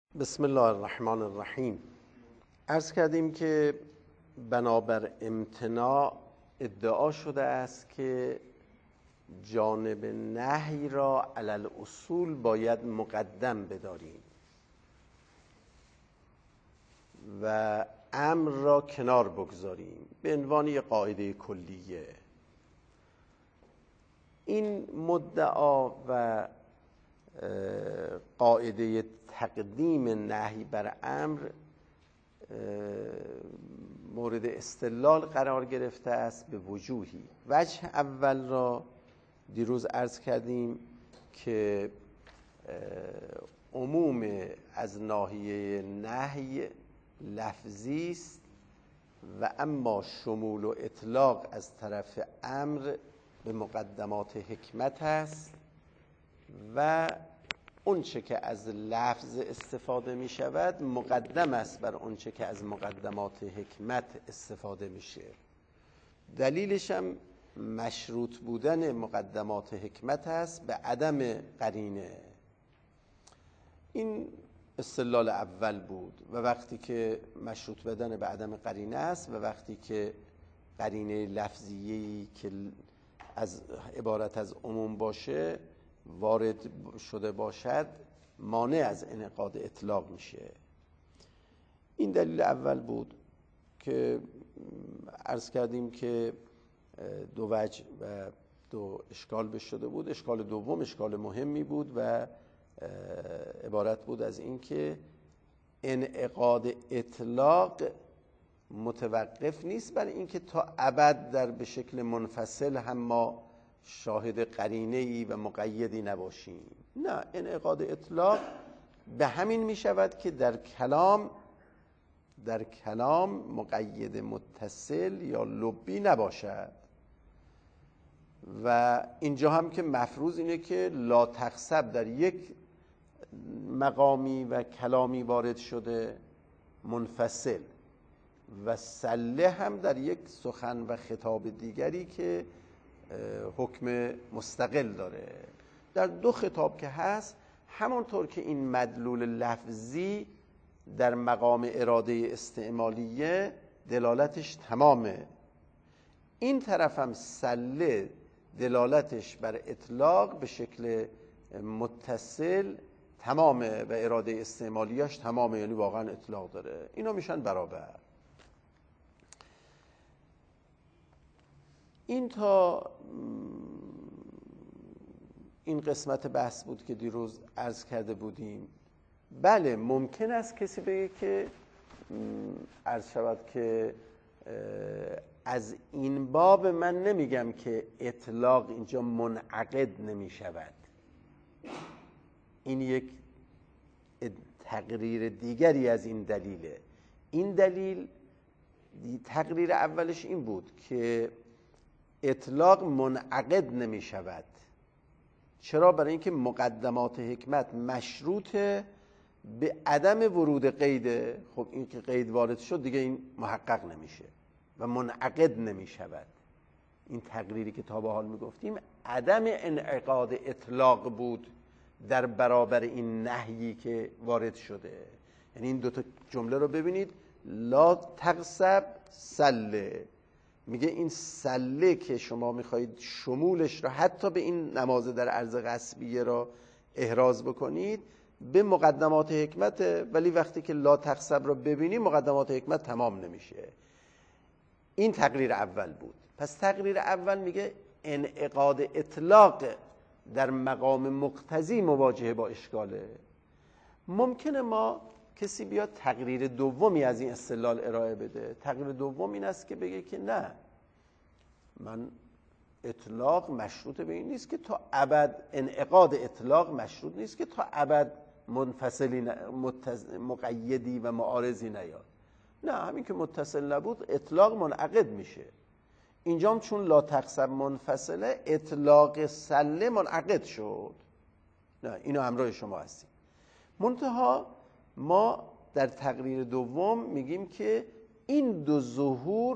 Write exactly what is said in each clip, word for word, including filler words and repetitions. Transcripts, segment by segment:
بسم الله الرحمن الرحیم. عرض کردیم که بنابر امتناع ادعا شده است که جانب نهی را علی الاصول باید مقدم بداریم و امر را کنار بگذاریم به عنوان یک قاعده کلیه. این مدعا و قاعده تقدیم نهی بر امر مورد استدلال قرار گرفته است به وجوهی. وجه اول را دیروز عرض کردیم که عموم از ناحیه نهی لفظی است و اما شمول و اطلاق از طرف امر به مقدمات حکمت است و اون چه که از لفظ استفاده می شود مقدم است بر اون چه که از مقدمات حکمت استفاده میشه. دلیلش هم مشروط بودن مقدمات حکمت است به عدم قرینه. این استدلال اول بود و وقتی که مشروط بودن به عدم قرینه است و وقتی که قرینه لفظیه‌ای که از عبارت از عموم باشه وارد شده باشد مانع از انعقاد اطلاق میشه. این دلیل اول بود که عرض کردیم که دو وجه و دو اشکال بهش شده بود. اشکال دوم اشکال مهمی بود و عبارت بود از این که انعقاد اطلاق متوقف نیست بر اینکه تا ابد در به شکل منفصل هم ما شاهد قرینه‌ای و مقیدی نباشیم. نه، انعقاد اطلاق به همین می شود که در کلام در کلام مقید متصل یا لبی نباشد و اینجا هم که مفروض اینه که لا تخسب در یک مقامی و کلامی وارد شده منفصل و سله هم در یک سخن و خطاب دیگری که حکم مستقل داره. در دو خطاب که هست همونطور که این مدلول لفظی در مقام اراده استعمالیه دلالتش تمامه، این طرف هم سله دلالتش بر اطلاق به شکل متصل تمامه و اراده استعمالیش تمامه، یعنی واقعا اطلاق داره. اینا میشن برابر. این تا این قسمت بحث بود که دیروز عرض کرده بودیم. بله ممکن است کسی بگه که عرض شود که از این باب من نمیگم که اطلاق اینجا منعقد نمی شود. این یک تقریر دیگری از این دلیله. این دلیل تقریر اولش این بود که اطلاق منعقد نمی شود. چرا؟ برای اینکه مقدمات حکمت مشروطه به عدم ورود قیده. خب این که قید وارد شد دیگه این محقق نمیشه و منعقد نمی شود. این تقریری که تا به حال می گفتیم عدم انعقاد اطلاق بود در برابر این نهیی که وارد شده. یعنی این دوتا جمله رو ببینید. لا تغصب سله، میگه این سله که شما میخواهید شمولش را حتی به این نماز در عرض غصبیه را احراز بکنید به مقدمات حکمت، ولی وقتی که لا تغصب را ببینی مقدمات حکمت تمام نمیشه. این تقریر اول بود. پس تقریر اول میگه انعقاد اطلاق در مقام مقتضی مواجهه با اشکاله. ممکنه ما کسی بیاد تقریر دومی از این استدلال ارائه بده. تقریر دوم این است که بگه که نه، من اطلاق مشروط به این نیست که تا ابد، انعقاد اطلاق مشروط نیست که تا ابد منفصلی متز... مقیدی و معارضی نیاد. نه، همین که متصل نبود اطلاق منعقد میشه. اینجام چون لا تغصب منفصله اطلاق سله منعقد شد. نه، اینو همراه شما هستیم. منتها ما در تقریر دوم میگیم که این دو ظهور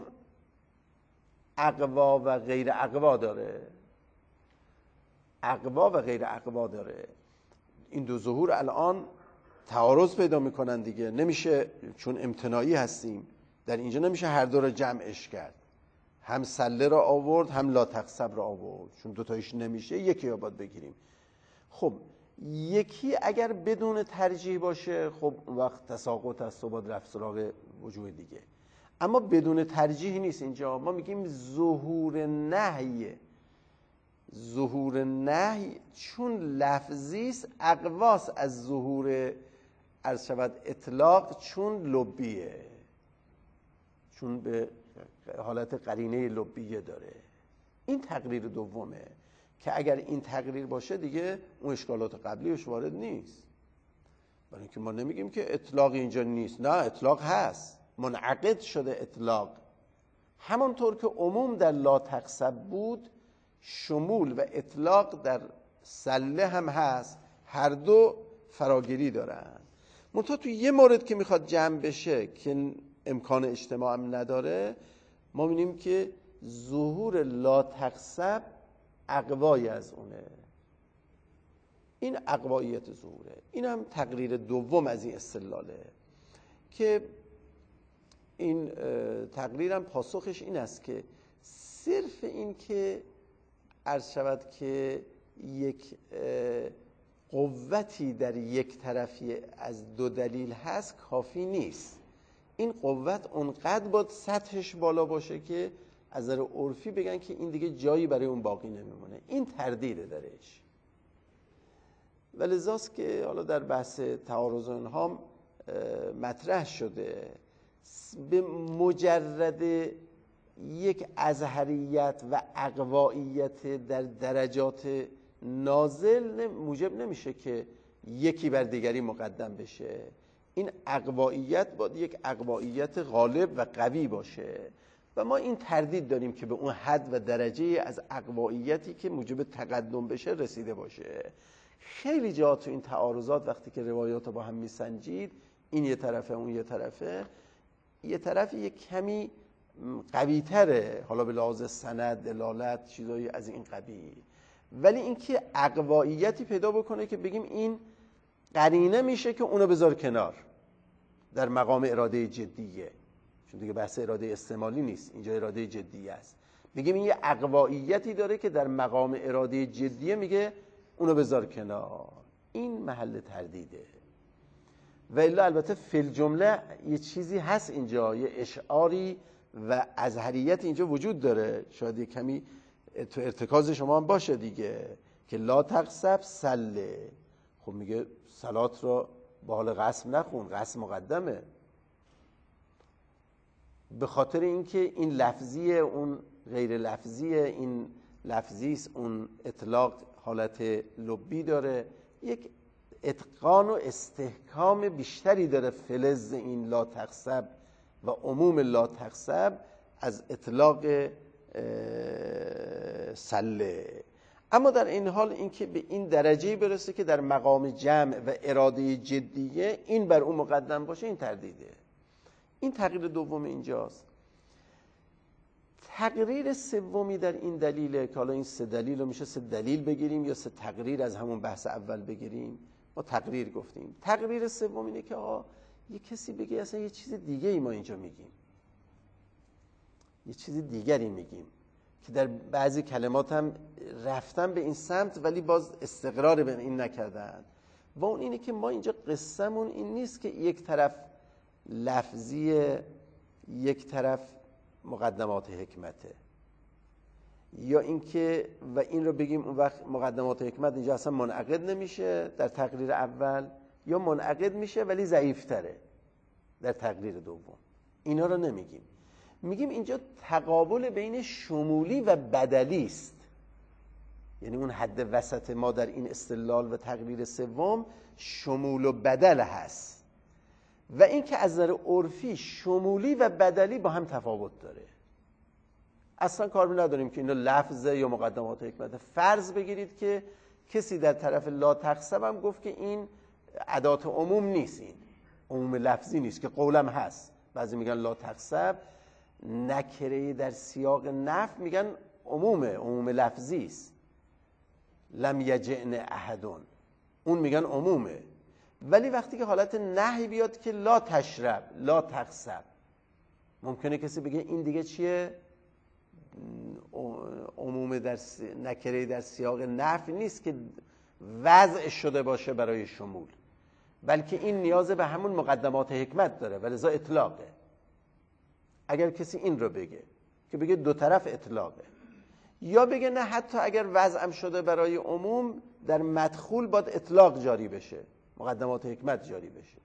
اقوا و غیر اقوا داره. اقوا و غیر اقوا داره. این دو ظهور الان تعارض پیدا میکنن دیگه. نمیشه، چون امتناعی هستیم در اینجا، نمیشه هر دو رو جمعش کرد، هم سله را آورد هم لا تقصب را آورد، چون دوتایش نمیشه، یکی رو باید بگیریم. خب یکی اگر بدون ترجیح باشه، خب اون وقت تساقط است و باید رفت سراغ وجوه دیگه. اما بدون ترجیح نیست. اینجا ما میگیم ظهور نهی. ظهور نهی چون لفظی است اقواس از ظهور عرض شود اطلاق، چون لبیه، چون به حالت قرینه لبیه داره. این تقریر دومه که اگر این تقریر باشه دیگه اون اشکالات قبلیش وارد نیست. برای اینکه ما نمیگیم که اطلاق اینجا نیست، نه اطلاق هست، منعقد شده اطلاق. همانطور که عموم در لا تقصب بود، شمول و اطلاق در سله هم هست، هر دو فراگیری دارن. منتها تو یه مورد که میخواد جمع بشه که امکان اجتماع هم نداره، ما می‌بینیم که ظهور لا تقصب اقوای از اونه. این اقواییت ظهوره. این هم تقریر دوم از این استدلاله که این تقریرم پاسخش این است که صرف این که عرض شود که یک قوتی در یک طرفی از دو دلیل هست کافی نیست. این قوت اونقدر باید سطحش بالا باشه که از نظر عرفی بگن که این دیگه جایی برای اون باقی نمیمونه. این تردیده درش. و لذاست که حالا در بحث تعارض اینها مطرح شده، به مجرد یک ازهریت و اقواییت در درجات نازل موجب نمیشه که یکی بر دیگری مقدم بشه. این اقواییت باید یک اقواییت غالب و قوی باشه و ما این تردید داریم که به اون حد و درجه از اقواییتی که موجب تقدم بشه رسیده باشه. خیلی جا تو این تعارضات وقتی که روایات رو با هم میسنجید، این یه طرفه اون یه طرفه، یه طرف یه کمی قوی تره، حالا به لحاظ سند، دلالت، چیزایی از این قبیل، ولی اینکه اقواییتی پیدا بکنه که بگیم این قرینه میشه که اونو بذار کنار در مقام اراده جدیه، چون دیگه بحث اراده استعمالی نیست، اینجا اراده جدیه است. میگیم این یه اقواییتی داره که در مقام اراده جدیه میگه اونو بذار کنار. این محل تردیده. و الا البته فی الجمله یه چیزی هست اینجا، یه اشعاری و ازهریت اینجا وجود داره، شاید یه کمی تو ارتکاز شما هم باشه دیگه، که لا تقصب سله. خب میگه صلات رو با حال قسم نخون، قسم مقدمه، به خاطر اینکه این لفظیه اون غیر لفظیه، این لفظیست اون اطلاق حالت لبی داره، یک اتقان و استحکام بیشتری داره فلز این لا تقصب و عموم لا تقصب از اطلاق سله. اما در این حال اینکه به این درجه برسه که در مقام جمع و اراده جدیه این بر اون مقدم باشه، این تردیده. این تقریر دوم اینجاست. تقریر سومی در این دلیله که حالا این سه دلیل رو میشه سه دلیل بگیریم یا سه تقریر از همون بحث اول بگیریم. ما تقریر گفتیم. تقریر سوم اینه که آقا یه کسی بگه اصلا یه چیز دیگه ای ما اینجا میگیم، یه چیز دیگری میگیم که در بعضی کلمات هم رفتن به این سمت ولی باز استقرار به این نکردن. و اون اینه که ما اینجا قصه‌مون این نیست که یک طرف لفظیه یک طرف مقدمات حکمته، یا اینکه و این رو بگیم اون وقت مقدمات حکمت اینجا اصلا منعقد نمیشه در تقریر اول، یا منعقد میشه ولی ضعیفتره در تقریر دوم. اینا رو نمیگیم. میگیم اینجا تقابل بین شمولی و بدلی است. یعنی اون حد وسط ما در این استدلال و تقریر سوم شمول و بدل هست، و این که از نظر عرفی شمولی و بدلی با هم تفاوت داره. اصلا کار نداریم که اینا لفظه یا مقدمات حکمت. فرض بگیرید که کسی در طرف لا تقصب هم گفت که این ادات عموم نیست، این عموم لفظی نیست که قولم هست. بعضی میگن لا تقصب نکره در سیاق نفی میگن عمومه، عموم لفظی است. لم یجئن احدون، اون میگن عمومه. ولی وقتی که حالت نهی بیاد که لا تشرب لا تغصب، ممکنه کسی بگه این دیگه چیه؟ عموم در س... نکره در سیاق نفی نیست که وضع شده باشه برای شمول، بلکه این نیاز به همون مقدمات حکمت داره و لذا اطلاقه. اگر کسی این رو بگه که بگه دو طرف اطلاقه، یا بگه نه حتی اگر وضعم شده برای عموم در مدخول باید اطلاق جاری بشه، مقدمات حکمت جاری بشه،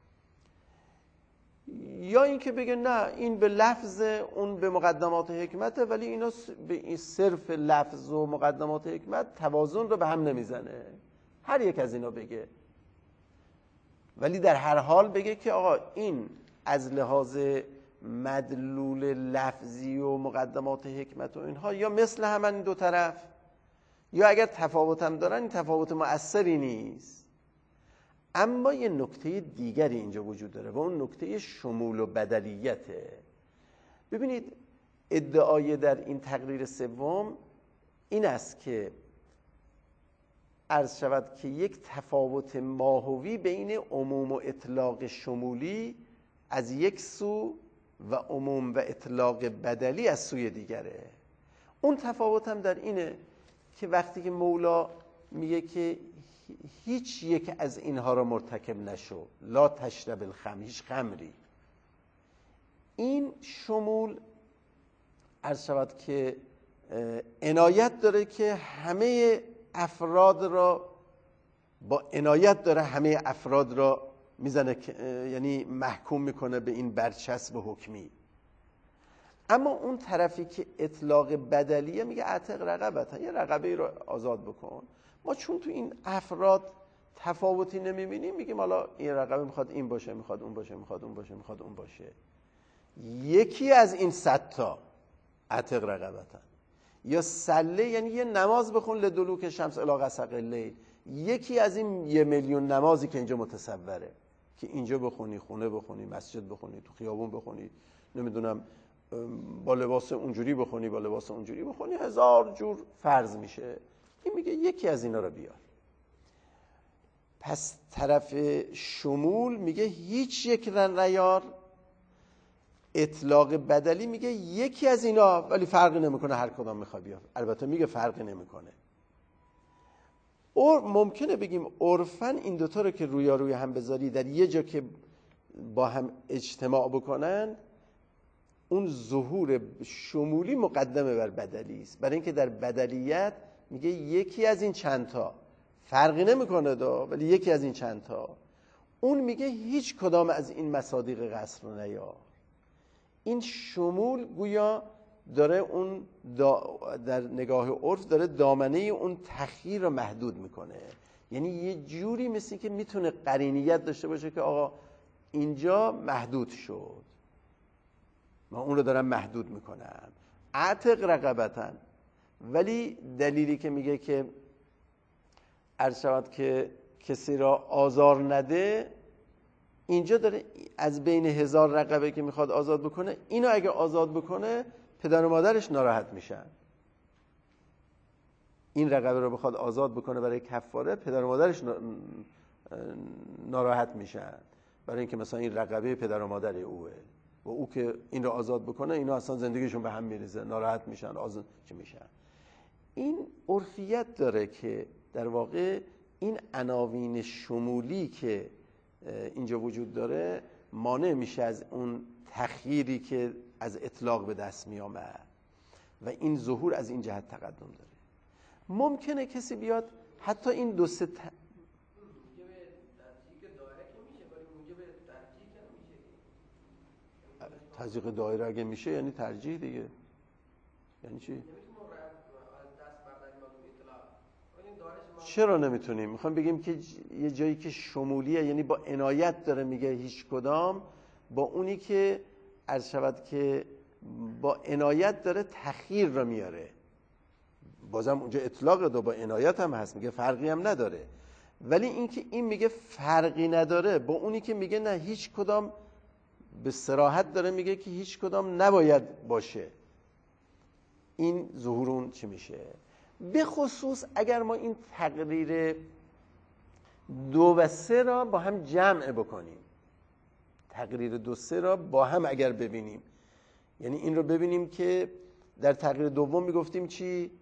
یا اینکه بگه نه این به لفظ اون به مقدمات حکمته ولی اینا به این صرف لفظ و مقدمات حکمت توازن رو به هم نمیزنه. هر یک از اینا بگه، ولی در هر حال بگه که آقا این از لحاظ مدلول لفظی و مقدمات حکمت و اینها یا مثل همن این دو طرف، یا اگر تفاوت هم دارن این تفاوت مؤثری نیست. اما یه نکته دیگری اینجا وجود داره و اون نکته شمول و بدلیته. ببینید ادعای در این تقریر سوم این است که عرض شود که یک تفاوت ماهوی بین عموم و اطلاق شمولی از یک سو و عموم و اطلاق بدلی از سوی دیگره. اون تفاوت هم در اینه که وقتی که مولا میگه که هیچ یک از اینها را مرتکب نشو، لا تشرب الخمر، هیچ خمری، این شمول عرض شود که عنایت داره که همه افراد را با عنایت داره همه افراد را میزنه، یعنی محکوم میکنه به این برچسب حکمی. اما اون طرفی که اطلاق بدلیه میگه اعتق رقبت، یه رقبه رو آزاد بکن. ما چون تو این افراد تفاوتی نمیبینیم میگیم حالا این رقبه میخواد این باشه، میخواد اون باشه، میخواد اون باشه، میخواد اون باشه. یکی از این صد تا اعتق رقبتن. یا سله یعنی یه نماز بخون لدلوک شمس الی غسق اللیل، یکی از این یه میلیون نمازی که اینجا متصوره که اینجا بخونی، خونه بخونی، مسجد بخونی، تو خیابون بخونی، نمیدونم با لباس اونجوری بخونی، با لباس اونجوری بخونی، هزار جور فرض میشه. این میگه یکی از اینا رو بیار. پس طرف شمول میگه هیچ یک رن نیار. اطلاق بدلی میگه یکی از اینا، ولی فرقی نمیکنه هر کدام میخواد بیار. البته میگه فرقی نمیکنه. اور ممکنه بگیم عرفن این دوتا رو که رویا روی هم بذاری در یه جا که با هم اجتماع بکنن، اون ظهور شمولی مقدمه بر بدلی است. برای اینکه در بدلیت میگه یکی از این چندتا، فرقی نمیکنه دا، ولی یکی از این چندتا. اون میگه هیچ کدام از این مصادیق قصر رو نیار. این شمول گویا داره اون در نگاه عرف داره دامنه اون تخییر رو محدود میکنه. یعنی یه جوری مثل که میتونه قرینیت داشته باشه که آقا اینجا محدود شد، من اون رو دارم محدود میکنم. اعتق رقبتن، ولی دلیلی که میگه که عرض شود که کسی را آزار نده، اینجا داره از بین هزار رقبه که میخواد آزاد بکنه، اینو اگه آزاد بکنه پدر و مادرش ناراحت میشن. این رقبه رو بخواد آزاد بکنه برای کفاره، پدر و مادرش ناراحت میشن، برای اینکه مثلا این رقبه پدر و مادر اوه و او که این رو آزاد بکنه اینا اصلا زندگیشون به هم میریزه، ناراحت میشن، آزاد چه میشن. این عرفیت داره که در واقع این عناوین شمولی که اینجا وجود داره مانع میشه از اون تخییری که از اطلاق به دست می آمد و این ظهور از این جهت تقدم داره. ممکنه کسی بیاد حتی این دو سه ت... تضییق دایره اگه میشه یعنی ترجیح دیگه. یعنی چی؟ چرا نمیتونیم؟ میخوام بگیم که یه جایی که شمولیه، یعنی با عنایت داره میگه هیچ کدام، با اونی که عرض شود که با عنایت داره تخییر رو میاره. بازم اونجا اطلاق دو با عنایت هم هست، میگه فرقی هم نداره. ولی این که این میگه فرقی نداره با اونی که میگه نه هیچ کدام، به صراحت داره میگه که هیچ کدام نباید باشه، این ظهور اون چی میشه؟ به خصوص اگر ما این تقریر دو و سه را با هم جمع بکنیم. تقریر دو سه را با هم اگر ببینیم، یعنی این رو ببینیم که در تقریر دوم میگفتیم چی؟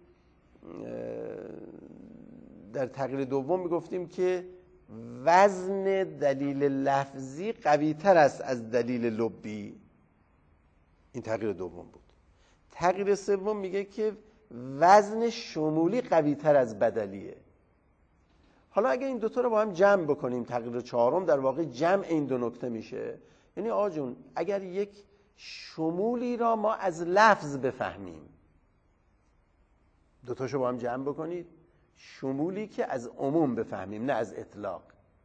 در تقریر دوم میگفتیم که وزن دلیل لفظی قوی تر است از دلیل لبی. این تقریر دوم بود. تقریر سوم میگه که وزن شمولی قوی تر از بدلیه. حالا اگه این دوتا رو با هم جمع بکنیم، تقریر چهارم در واقع جمع این دو نکته میشه. یعنی آقا جون اگر یک شمولی را ما از لفظ بفهمیم، دوتاشو با هم جمع بکنید، شمولی که از عموم بفهمیم نه از اطلاق،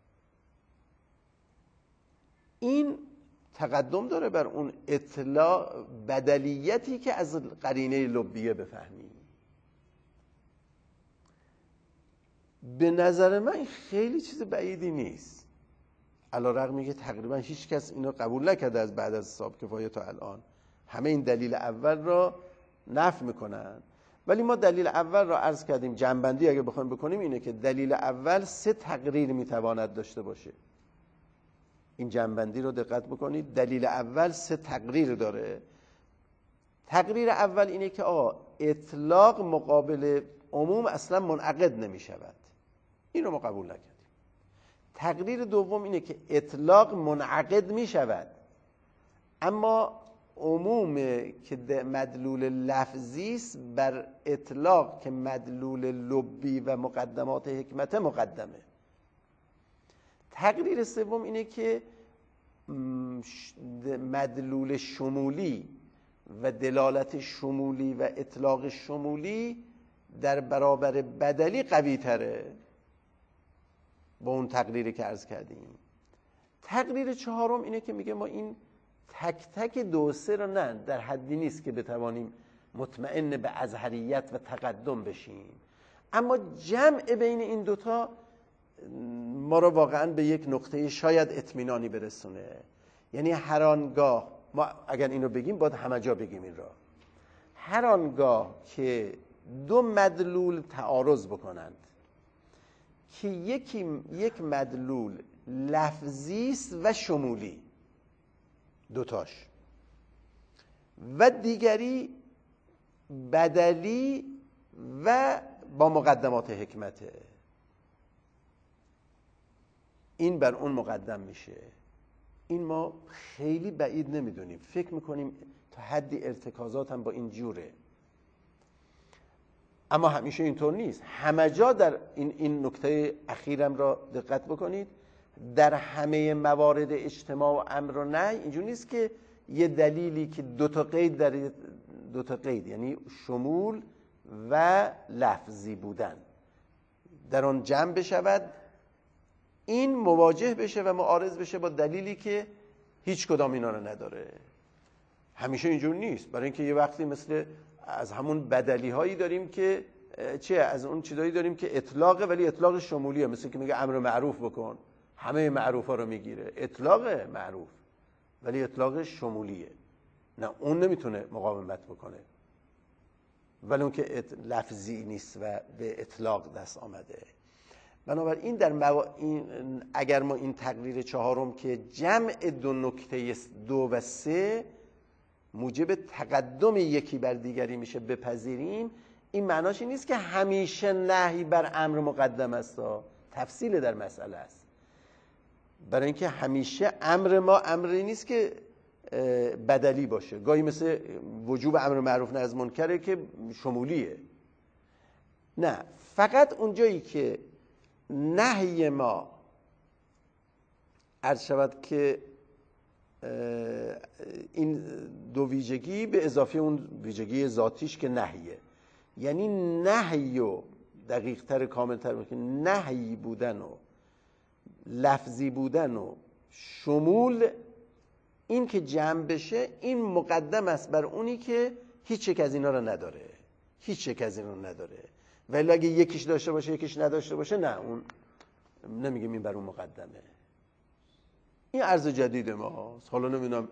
این تقدم داره بر اون اطلاق بدلیتی که از قرینه لبیه بفهمیم. به نظر من این خیلی چیز بعیدی نیست، علی‌رغم که تقریبا هیچ کس اینو قبول نکرده از بعد از حساب کفایه تا الان. همه این دلیل اول را نفی میکنن، ولی ما دلیل اول را عرض کردیم. جمع‌بندی اگه بخوایم بکنیم اینه که دلیل اول سه تقریر میتواند داشته باشه. این جمع‌بندی رو دقت بکنید. دلیل اول سه تقریر داره. تقریر اول اینه که آقا اطلاق مقابل عموم اصلا منعقد نمی شود. این رو ما قبول نکردیم. تقریر دوم اینه که اطلاق منعقد می شود، اما عموم که مدلول لفظی است بر اطلاق که مدلول لبی و مقدمات حکمت مقدمه. تقریر سوم اینه که مدلول شمولی و دلالت شمولی و اطلاق شمولی در برابر بدلی قوی تره با اون تقریری که عرض کردیم. تقریر چهارم اینه که میگه ما این تک تک دو سه رو نه در حدی نیست که بتوانیم مطمئن به ازهریت و تقدم بشیم، اما جمع بین این دوتا ما رو واقعا به یک نقطه شاید اطمینانی برسونه. یعنی هر آنگاه ما اگر اینو بگیم باید همه جا بگیم این را، هر آنگاه که دو مدلول تعارض بکنند که یکی یک مدلول لفظی است و شمولی، دوتاش، و دیگری بدلی و با مقدمات حکمته، این بر اون مقدم میشه. این ما خیلی بعید نمیدونیم، فکر میکنیم تا حدی ارتکازات هم با این جوره، اما همیشه اینطور نیست. همه جا در این این نکته اخیرم را دقت بکنید، در همه موارد اجتماع و امر و نهی اینجور نیست که یه دلیلی که دو تا قید در دو تا قید، یعنی شمول و لفظی بودن، در آن جمع بشود، این مواجه بشه و معارض بشه با دلیلی که هیچ کدام اینا رو نداره. همیشه اینجور نیست، برای اینکه یه وقتی مثل از همون بدلی هایی داریم که چه از اون چیزایی داریم که اطلاقه ولی اطلاق شمولیه، مثل که میگه امر معروف بکن، همه معروف ها رو میگیره، اطلاق معروف ولی اطلاق شمولیه، نه اون نمیتونه مقاومت بکنه، ولی اون که لفظی نیست و به اطلاق دست آمده. بنابراین در مو... این... اگر ما این تقریر چهارم که جمع دو نکته دو و سه موجب تقدم یکی بر دیگری میشه بپذیریم، این معناش این نیست که همیشه نهی بر امر مقدم است، تفصیل در مسئله است. برای اینکه همیشه امر ما امری نیست که بدلی باشه، گاهی مثل وجوب امر معروف نهی از منکره که شمولیه، نه، فقط اونجایی که نهی ما عرض شود که این دو ویژگی به اضافه اون ویژگی ذاتیش که نهیه، یعنی نهی و دقیق تر کامل تر که نهی بودن و لفظی بودن و شمول، این که جمع بشه این مقدم است بر اونی که هیچ یک از اینا رو نداره، هیچ یک از اینا رو نداره، ولی اگه یکیش داشته باشه یکیش نداشته باشه نه، اون نمیگیم این بر اون مقدمه. این عرض جدید ماست. حالا نمیدونم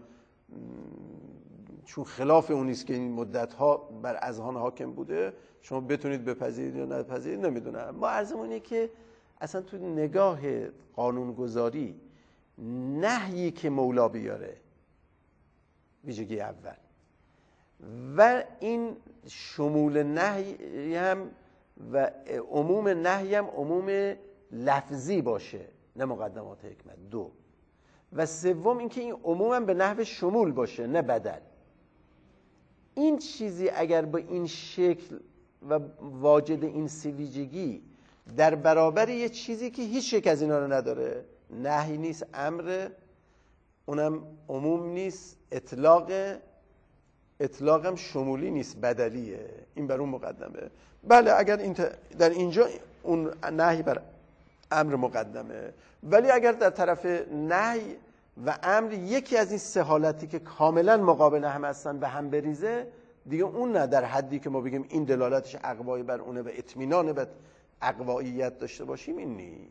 چون خلاف اون نیست که این مدت‌ها بر اذهان حاکم بوده، شما بتونید بپذیرید یا نپذیرید نمیدونم. ما عرضمون اینه که اصلا تو نگاه قانونگذاری نهیی که مولا بیاره ویژگی اول و این شمول نهی هم و عموم نهی هم عموم لفظی باشه نه مقدمات حکمت. دو و سوم اینکه این عموما به نحو شمول باشه نه بدل. این چیزی اگر با این شکل و واجد این سه ویژگی در برابر یه چیزی که هیچ یک از اینا رو نداره، نهی نیست، امر، اونم عموم نیست، اطلاق، اطلاقم شمولی نیست، بدلیه، این بر اون مقدمه. بله اگر این در اینجا اون نهی بر امر مقدمه، ولی اگر در طرف نهی و امر یکی از این سه حالتی که کاملا مقابل هم هستن به هم بریزه، دیگه اون نه در حدی که ما بگیم این دلالتش اقوایی بر اونه و اطمینان به اقواییت داشته باشیم، این نیست.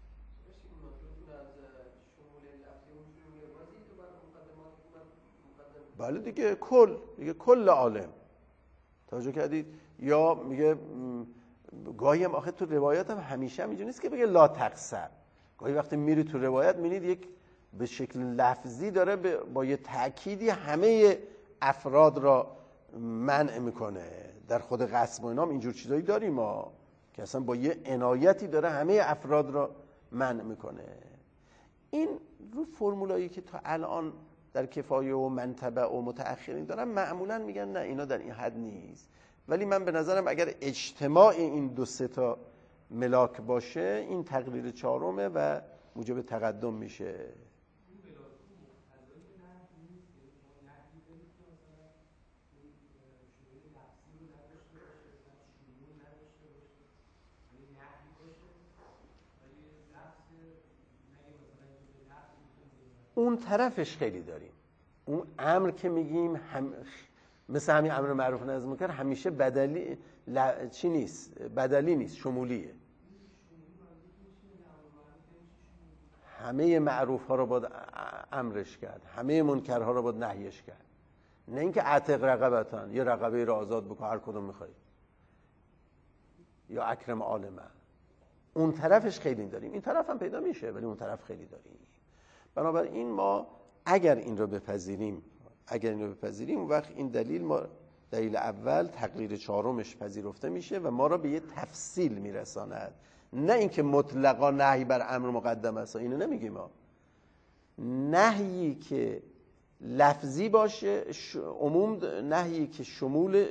بله دیگه کل دیگه کل عالم توجه کردید. یا میگه گاهی هم آخه تو روایات هم همیشه هم اینجوری نیست که بگه لا تقصر، گاهی وقتی میری تو روایت میبینید یک به شکل لفظی داره با یه تأکیدی همه افراد را منع میکنه. در خود غصب و اینا هم اینجور چیزایی داریم ما که اصلا با یه عنایتی داره همه افراد را منع میکنه. این رو فرمولایی که تا الان در کفایه و منطبع و متأخرین دارن معمولا میگن نه اینا در این حد نیست، ولی من به نظرم اگر اجتماع این دو سه تا ملاک باشه این تقریر چهارمه و موجب تقدم میشه. اون طرفش خیلی داریم. اون امر که میگیم هم مثل همین امر معروف نهی از منکر همیشه بدلی ل... چی نیست، بدلی نیست، شمولیه. همه معروف ها رو باید امرش کرد، همه منکر ها رو باید نهیش کرد، نه اینکه اعتق رقبتان یه رقبه رو آزاد بکن هر کدوم میخوای، یا اکرم عالمه. اون طرفش خیلی داریم، این طرف هم پیدا میشه ولی اون طرف خیلی داریم. بنابراین ما اگر این رو بپذیریم اگر این رو بپذیریم اون وقت این دلیل ما دلیل اول تقریر چهارمش پذیرفته میشه و ما را به یه تفصیل میرساند، نه اینکه مطلقا نهی بر امر مقدم است. اینو نمیگیم ما. نهیی که لفظی باشه، عموم نهیی که شمول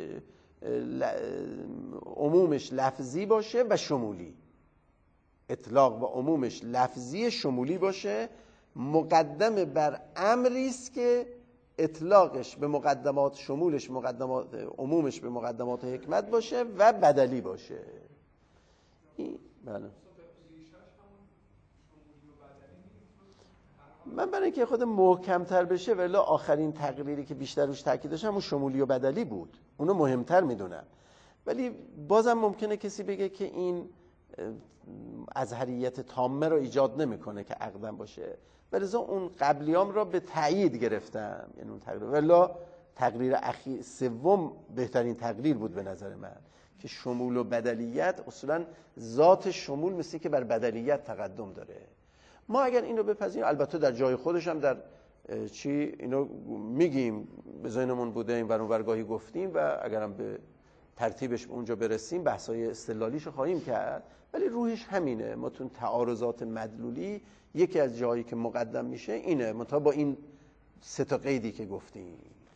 عمومش لفظی باشه و شمولی، اطلاق و عمومش لفظی شمولی باشه، مقدم بر امری است که اطلاقش به مقدمات، شمولش مقدمات، عمومش به مقدمات حکمت باشه و بدلی باشه. این بله. من برای اینکه خود محکم‌تر بشه ولی آخرین تقریری که بیشتر روش تاکید داشتم اون شمولی و بدلی بود، اونو مهمتر میدونم. ولی بازم ممکنه کسی بگه که این ازهریت تامه رو ایجاد نمیکنه که عقدم باشه، ولذا اون قبلیام را به تایید گرفتم. یعنی اون تقریر ولی تقریر اخیر سوم بهترین تقریر بود به نظر من، که شمول و بدلیت اصولا ذات شمول مثل که بر بدلیت تقدم داره. ما اگر این رو بپذیریم، البته در جای خودش هم در چی اینو میگیم به ذهنمون بوده، این ور اون ور گاهی گفتیم و اگرم به ترتیبش به اونجا برسیم بحث‌های استدلالیش خواهیم کرد، ولی روحش همینه. ما تو تعارضات مدلولی یکی از جایی که مقدم میشه اینه، منتها با این سه تا قیدی که گفتیم.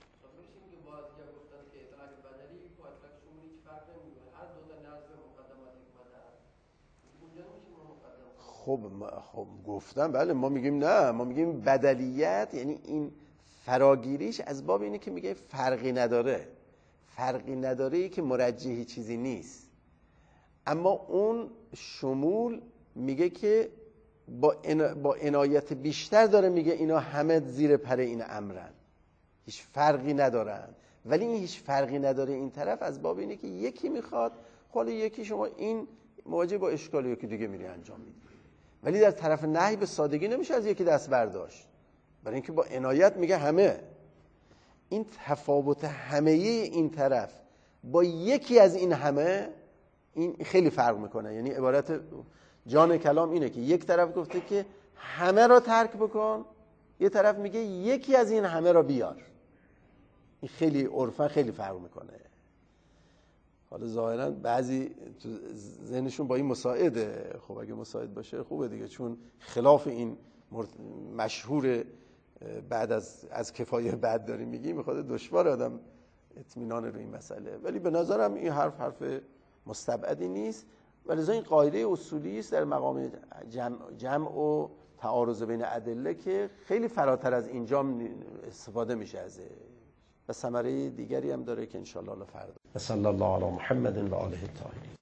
خب خب گفتم بله، ما میگیم نه، ما میگیم بدلیت یعنی این فراگیریش از باب اینه که میگه فرقی نداره، فرقی نداره که مرجحی چیزی نیست. اما اون شمول میگه که با با عنایت بیشتر داره میگه اینا همه زیر پر این امرن، هیچ فرقی ندارن. ولی این هیچ فرقی نداره این طرف از باب اینه که یکی میخواد، حالا یکی شما این مواجه با اشکال یکی دیگه میری انجام میدی، ولی در طرف نهی به سادگی نمیشه از یکی دست برداشت، برای اینکه با عنایت میگه همه. این تفاوت همه این طرف با یکی از این همه این خیلی فرق میکنه. یعنی عبارت جان کلام اینه که یک طرف گفته که همه را ترک بکن، یه طرف میگه یکی از این همه را بیار. این خیلی عرفا خیلی فرق میکنه. حالا ظاهرا بعضی تو ذهنشون با این مساعده، خب اگه مساعد باشه خوبه دیگه، چون خلاف این مشهور بعد از از کفایه بعد داریم میگیم، میخواد دشوار آدم اطمینان روی این مسئله. ولی به نظرم این حرف حرف مستبعدی نیست، ولی این قاعده اصولی است در مقام جمع, جمع و تعارض بین ادله که خیلی فراتر از اینجا استفاده میشه ازش و ثمره دیگری هم داره که ان شاء الله فردا. صلی الله علی محمد و آله الطاهرین.